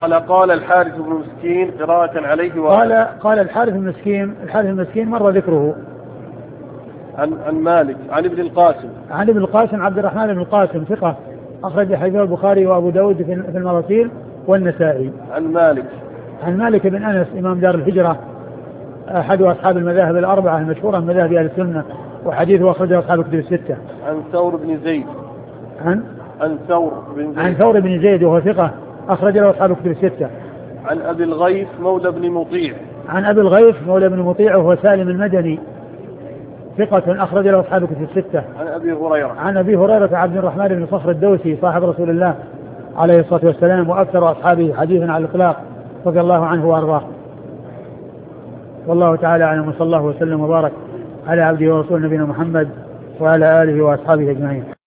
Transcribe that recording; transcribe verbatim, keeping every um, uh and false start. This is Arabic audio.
قال قال الحارث بن مسكين قراءة عليه قال قال الحارث بن مسكين الحارث بن مسكين مر ذكره. عن عن مالك عن ابن القاسم عن ابن القاسم عبد الرحمن بن القاسم ثقة أخرج حديثه البخاري وأبو داود في المراسيل والنسائي. عن مالك عن مالك بن أنس إمام دار الهجرة أحد أصحاب المذاهب الأربعة المشهورة من مذاهب أهل السنة وحديثه أخرجه أصحاب الكتب الستة. عن ثور بن زيد عن عن ثور بن زيد عن ثور بن زيد وهو ثقة أخرج له أصحاب الكتب الستة. عن أبي الغيث مولى بن مطيع عن أبي الغيث مولى بن مطيع وهو سالم المدني ثقة أخرج له أصحاب الكتب الستة. عن أبي هريرة عن أبي هريرة عبد الرحمن بن صخر الدوسي صاحب رسول الله عليه الصلاة والسلام وأكثر أصحابه حديثا على الإطلاق رضي الله عنه وأرضاه. والله تعالى أعلم وصلى الله وسلم وبارك على عبده ورسوله نبينا محمد وعلى آله وأصحابه أجمعين.